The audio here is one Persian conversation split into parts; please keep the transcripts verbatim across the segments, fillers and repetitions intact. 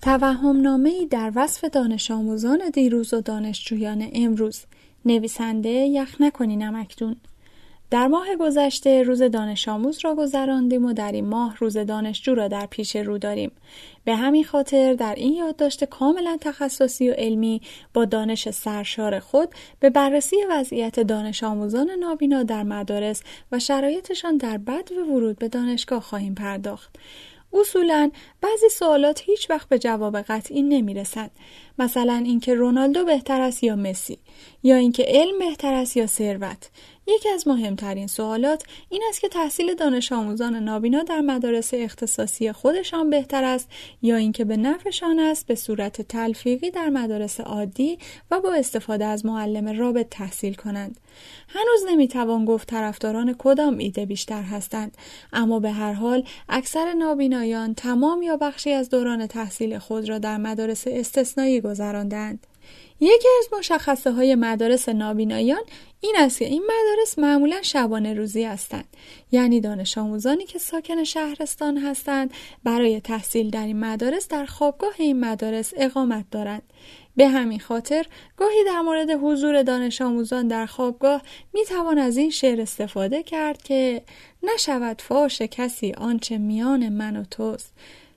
توهم‌نامه‌ای در وصف دانش آموزان دیروز و دانشجویان امروز. نویسنده یخنکنی نمکدون. در ماه گذشته روز دانش آموز را گذراندیم و در این ماه روز دانشجو را در پیش رو داریم. به همین خاطر در این یادداشت کاملا تخصصی و علمی با دانش سرشار خود به بررسی وضعیت دانش آموزان نابینا در مدارس و شرایطشان در بدو ورود به دانشگاه خواهیم پرداخت. اصولاً بعضی سوالات هیچ وقت به جواب قطعی نمیرسند. مثلا اینکه رونالدو بهتر است یا مسی، یا اینکه علم بهتر است یا ثروت. یکی از مهمترین سوالات این است که تحصیل دانش آموزان نابینا در مدارس اختصاصی خودشان بهتر است یا اینکه به نفعشان است به صورت تلفیقی در مدارس عادی و با استفاده از معلم رابط تحصیل کنند. هنوز نمیتوان گفت طرفداران کدام ایده بیشتر هستند، اما به هر حال اکثر نابینایان تمام یا بخشی از دوران تحصیل خود را در مدارس استثنایی گذراندند. یکی از مشخصه های مدارس نابینایان این است که این مدارس معمولا شبانه روزی هستند، یعنی دانش آموزانی که ساکن شهرستان هستند برای تحصیل در این مدارس در خوابگاه این مدارس اقامت دارند. به همین خاطر گاهی در مورد حضور دانش آموزان در خوابگاه می توان از این شعر استفاده کرد که نشود فاش کسی آنچه میان من و توست.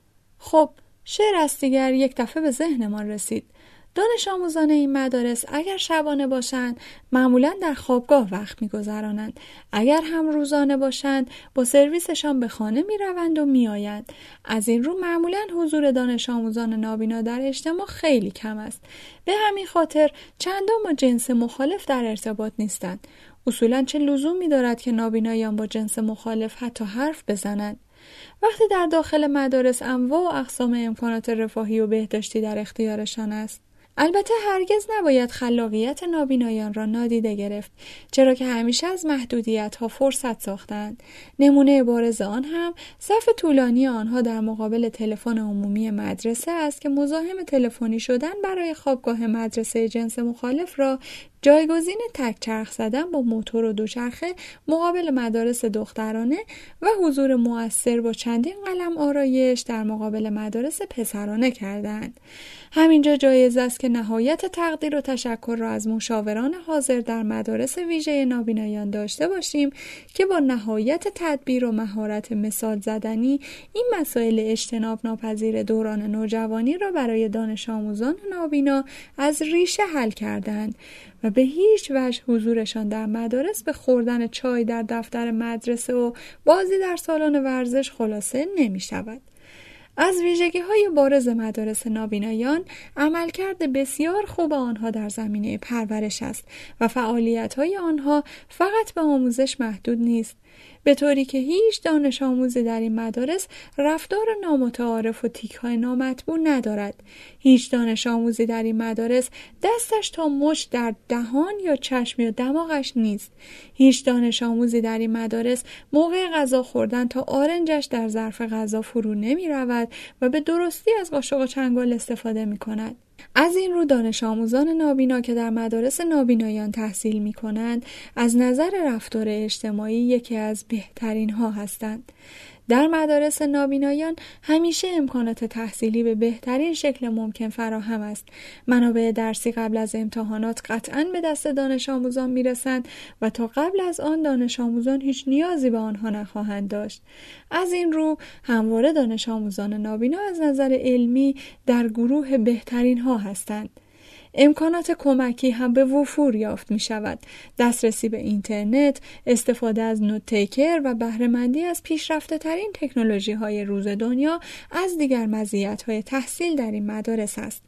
خب شعر از دیگر یک دفعه به ذهنمان رسید. دانش آموزان این مدارس اگر شبانه باشند معمولاً در خوابگاه وقت می‌گذرانند. اگر هم روزانه باشند با سرویسشان به خانه می‌روند و می‌آیند. از این رو معمولاً حضور دانش آموزان نابینا در اجتماع خیلی کم است. به همین خاطر چندان با جنس مخالف در ارتباط نیستند. اصولاً چه لزومی دارد که نابینایان با جنس مخالف حتی حرف بزنند؟ وقتی در داخل مدارس انواع و اقسام امکانات رفاهی و بهداشتی در اختیارشان است. البته هرگز نباید خلاقیت نابینایان را نادیده گرفت، چرا که همیشه از محدودیت‌ها فرصت ساختند. نمونه بارز آن هم صف طولانی آنها در مقابل تلفن عمومی مدرسه است که مزاحم تلفنی شدن برای خوابگاه مدرسه جنس مخالف را جایگزین تک چرخ زدن با موتور و دوچرخه مقابل مدارس دخترانه و حضور مؤثر با چندین قلم آرایش در مقابل مدارس پسرانه کردند. همینجا جایز است که نهایت تقدیر و تشکر را از مشاوران حاضر در مدارس ویژه نابینایان داشته باشیم که با نهایت تدبیر و مهارت مثال زدنی این مسائل اجتناب ناپذیر دوران نوجوانی را برای دانش آموزان نابینا از ریشه حل کردند و به هیچ وجه حضورشان در مدارس به خوردن چای در دفتر مدرسه و بازی در سالن ورزش خلاصه نمی شود. از ویژگی‌های بارز مدارس نابینایان عملکرد بسیار خوب آنها در زمینه پرورش است و فعالیت‌های آنها فقط به آموزش محدود نیست، به طوری که هیچ دانش آموزی در این مدارس رفتار نامتعارف و تیک‌های نامطبوع ندارد. هیچ دانش آموزی در این مدارس دستش تا مچ در دهان یا چشم یا دماغش نیست. هیچ دانش آموزی در این مدارس موقع غذا خوردن تا آرنجش در ظرف غذا فرو نمی رود و به درستی از قاشق و چنگال استفاده می کند. از این رو دانش آموزان نابینا که در مدارس نابینایان تحصیل می کنند از نظر رفتار اجتماعی یکی از بهترین ها هستند. در مدارس نابینایان همیشه امکانات تحصیلی به بهترین شکل ممکن فراهم است. منابع درسی قبل از امتحانات قطعاً به دست دانش آموزان میرسند و تا قبل از آن دانش آموزان هیچ نیازی به آنها نخواهند داشت. از این رو همواره دانش آموزان نابینا از نظر علمی در گروه بهترین ها هستند. امکانات کمکی هم به وفور یافت می شود. دسترسی به اینترنت، استفاده از نوت تیکر و بهره‌مندی از پیشرفته ترین تکنولوژی های روز دنیا از دیگر مزیت های تحصیل در این مدارس است.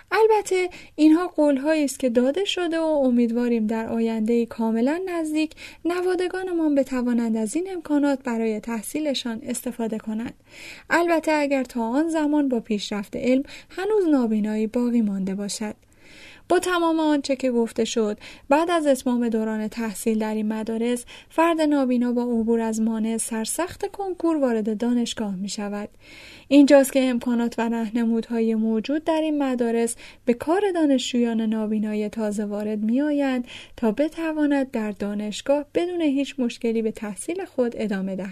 البته اینها قول‌هایی است که داده شده و امیدواریم در آینده کاملا نزدیک نوادگانمان بتوانند از این امکانات برای تحصیلشان استفاده کنند. البته اگر تا آن زمان با پیشرفت علم هنوز نابینایی باقی مانده باشد. با تمام آنچه که گفته شد، بعد از اتمام دوران تحصیل در این مدارس، فرد نابینا با عبور از مانع سرسخت کنکور وارد دانشگاه می شود. اینجاست که امکانات و راهنمودهای موجود در این مدارس به کار دانشجویان نابینای تازه وارد می آیند تا بتواند در دانشگاه بدون هیچ مشکلی به تحصیل خود ادامه دهد.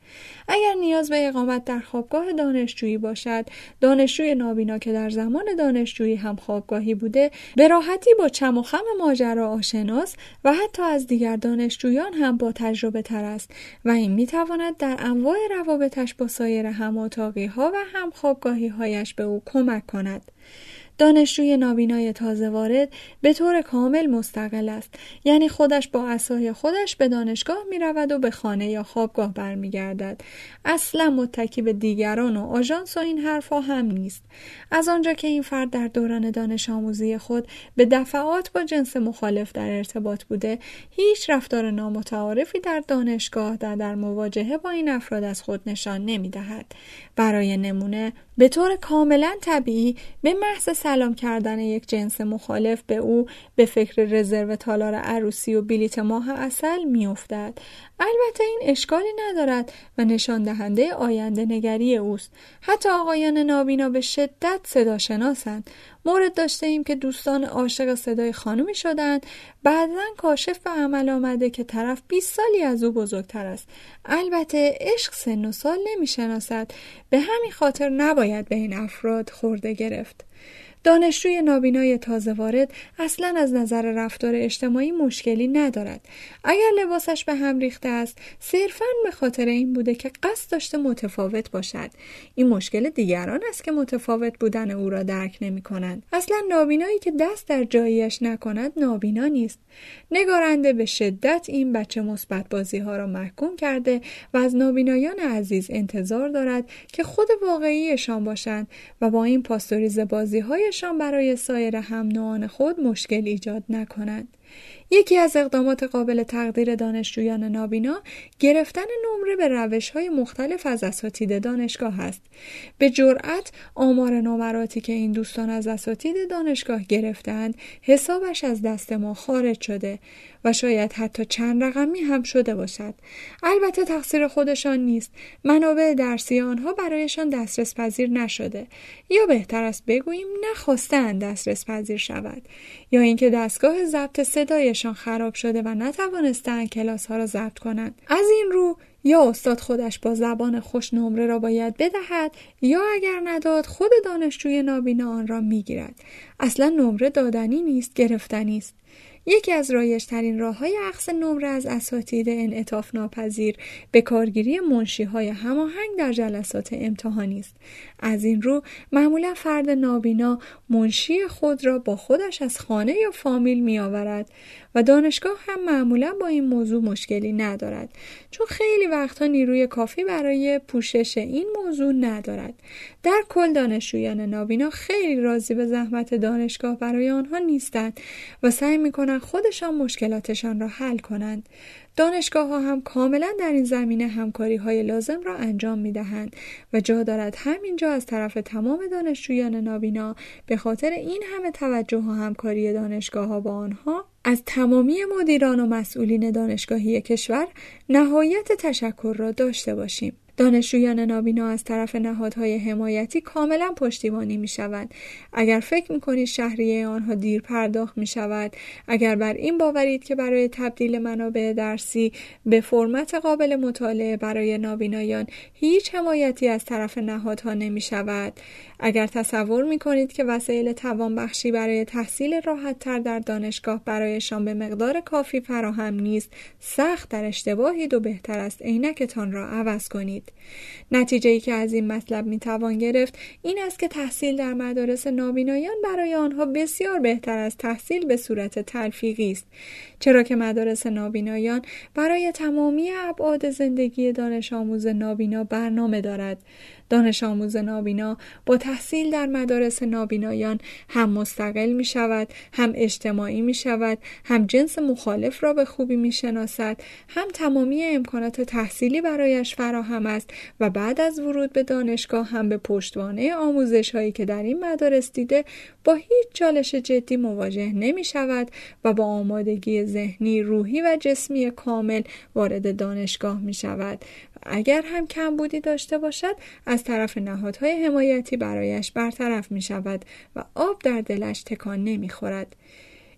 اگر نیاز به اقامت در خوابگاه دانشجویی باشد، دانشجوی نابینا که در زمان دانشجویی هم خوابگاهی بوده، به راحتی با چم و خم ماجرا آشناست و حتی از دیگر دانشجویان هم با تجربه تر است و این میتواند در انواع روابطش با سایر هم اتاقی ها و هم خوابگاهی هایش به او کمک کند. دانشجوی نابینای تازه وارد به طور کامل مستقل است، یعنی خودش با عصای خودش به دانشگاه می رود و به خانه یا خوابگاه برمی گردد. اصلا متکی به دیگران و آژانس و این حرفا هم نیست. از آنجا که این فرد در دوران دانش آموزی خود به دفعات با جنس مخالف در ارتباط بوده، هیچ رفتار نامتعارفی در دانشگاه و در مواجهه با این افراد از خود نشان نمی دهد. برای نمونه، به طور کاملا طبیعی به محض سلام کردن یک جنس مخالف به او به فکر رزرو تالار عروسی و بلیت ماه عسل می افتد. البته این اشکالی ندارد و نشان دهنده آینده نگری اوست. حتی آقایان نابینا به شدت صدا شناسند. مورد داشته ایم که دوستان عاشق صدای خانومی شدند، بعداً کاشف به عمل آمده که طرف بیست سالی از او بزرگتر است. البته عشق سن و سال نمی شناسد، به همین خاطر نباید به این افراد خورده گرفت. دانشجوی نابینای تازه وارد اصلا از نظر رفتار اجتماعی مشکلی ندارد. اگر لباسش به هم ریخته است، صرفاً به خاطر این بوده که قصد داشته متفاوت باشد. این مشکل دیگران است که متفاوت بودن او را درک نمی کنند. اصلا نابینایی که دست در جاییش نکند نابینا نیست. نگارنده به شدت این بچه مثبت بازی ها را محکوم کرده و از نابینایان عزیز انتظار دارد که خود واقعیشان باشند و با این پاستوریز بازی های شان برای سایر هم نوعان خود مشکل ایجاد نکنند. یکی از اقدامات قابل تقدیر دانشجویان نابینا گرفتن نمره به روش‌های مختلف از اساتید دانشگاه است. به جرأت آمار نمراتی که این دوستان از اساتید دانشگاه گرفتند حسابش از دست ما خارج شده و شاید حتی چند رقمی هم شده باشد. البته تقصیر خودشان نیست. منابع درسی آنها برایشان دسترس پذیر نشده، یا بهتر است بگوییم نخواستند دسترس پذیر شود، یا اینکه دستگاه ضبط صدایشان خراب شده و نتوانستند کلاس ها را ضبط کنند. از این رو یا استاد خودش با زبان خوش نمره را باید بدهد، یا اگر نداد خود دانشجوی نابینا آن را میگیرد. اصلا نمره دادنی نیست، گرفتنی است. یکی از رایج‌ترین راه‌های اخذ نمره از اساتید انعطاف ناپذیر به کارگیری منشی‌های هماهنگ در جلسات امتحانی است. از این رو معمولا فرد نابینا منشی خود را با خودش از خانه یا فامیل می‌آورد و دانشگاه هم معمولا با این موضوع مشکلی ندارد، چون خیلی وقتها نیروی کافی برای پوشش این موضوع ندارد. در کل دانشجویان نابینا خیلی راضی به زحمت دانشگاه برای آنها نیستند و سعی می‌کنند خودشان مشکلاتشان را حل کنند. دانشگاه ها هم کاملا در این زمینه همکاری های لازم را انجام می دهند و جا دارد همینجا از طرف تمام دانشجویان نابینا به خاطر این همه توجه و همکاری دانشگاه ها با آنها از تمامی مدیران و مسئولین دانشگاهی کشور نهایت تشکر را داشته باشیم. دانشجویان نابینا از طرف نهادهای حمایتی کاملا پشتیبانی می شوند. اگر فکر می کنید شهریه آنها دیر پرداخت می شود، اگر بر این باورید که برای تبدیل منابع درسی به فرمت قابل مطالعه برای نابینایان هیچ حمایتی از طرف نهادها نمی شود، اگر تصور می کنید که وسایل توانبخشی برای تحصیل راحت تر در دانشگاه برایشان به مقدار کافی فراهم نیست، سخت در اشتباهید و بهتر است عینکتان را عوض کنید. نتیجه‌ای که از این مطلب میتوان گرفت این است که تحصیل در مدارس نابینایان برای آنها بسیار بهتر از تحصیل به صورت تلفیقی است، چرا که مدارس نابینایان برای تمامی ابعاد زندگی دانش آموز نابینا برنامه دارد. دانش آموز نابینا با تحصیل در مدارس نابینایان هم مستقل می شود، هم اجتماعی می شود، هم جنس مخالف را به خوبی می شناسد، هم تمامی امکانات تحصیلی برایش فراهم است و بعد از ورود به دانشگاه هم به پشتوانه آموزش هایی که در این مدارس دیده با هیچ چالش جدی مواجه نمی شود و با آمادگی ذهنی، روحی و جسمی کامل وارد دانشگاه می شود. اگر هم کمبودی داشته باشد از طرف نهادهای حمایتی برایش برطرف می شود و آب در دلش تکان نمی خورد.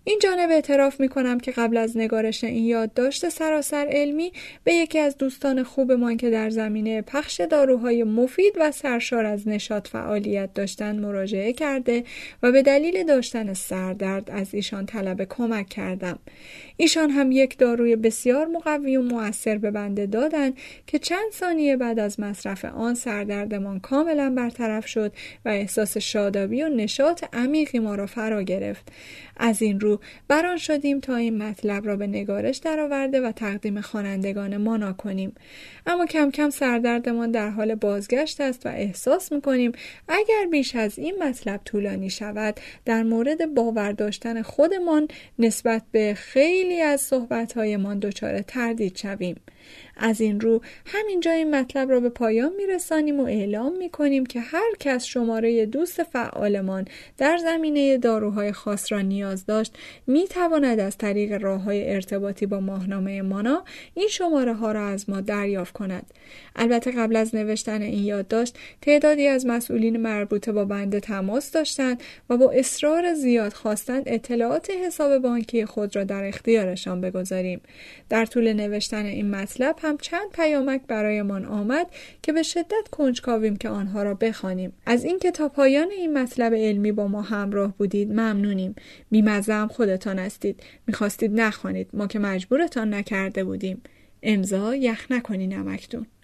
این جانب اعتراف می کنم که قبل از نگارش این یادداشت سراسر علمی به یکی از دوستان خوبمان که در زمینه پخش داروهای مفید و سرشار از نشاط فعالیت داشتند مراجعه کرده و به دلیل داشتن سردرد از ایشان طلب کمک کردم. ایشان هم یک داروی بسیار مقوی و مؤثر به بنده دادند که چند ثانیه بعد از مصرف آن سردردمان کاملا برطرف شد و احساس شادابی و نشاط عمیقی ما را فرا گرفت. از این رو بران شدیم تا این مطلب را به نگارش درآورده و تقدیم خوانندگان مانا کنیم. اما کم کم سردردمان در حال بازگشت است و احساس می‌کنیم اگر بیش از این مطلب طولانی شود در مورد باور داشتن خودمان نسبت به خیلی از صحبت‌هایمان دچار تردید شویم. از این رو همینجا این مطلب را به پایان میرسانیم و اعلام میکنیم که هر کس شماره دوست فعالمان در زمینه داروهای خاص را نیاز داشت میتواند از طریق راههای ارتباطی با ماهنامه مانا این شماره ها را از ما دریافت کند. البته قبل از نوشتن این یادداشت تعدادی از مسئولین مربوطه با بنده تماس داشتند و با اصرار زیاد خواستند اطلاعات حساب بانکی خود را در اختیارشان بگذاریم. در طول نوشتن این مطلب هم چند پیامک برایمان آمد که به شدت کنجکاویم که آنها را بخوانیم. از اینکه تا پایان این مطلب علمی با ما همراه بودید ممنونیم. بی‌مزه هم خودتان هستید. می‌خواستید نخوانید، ما که مجبورتان نکرده بودیم. امضا یخ نکنی نمکدون.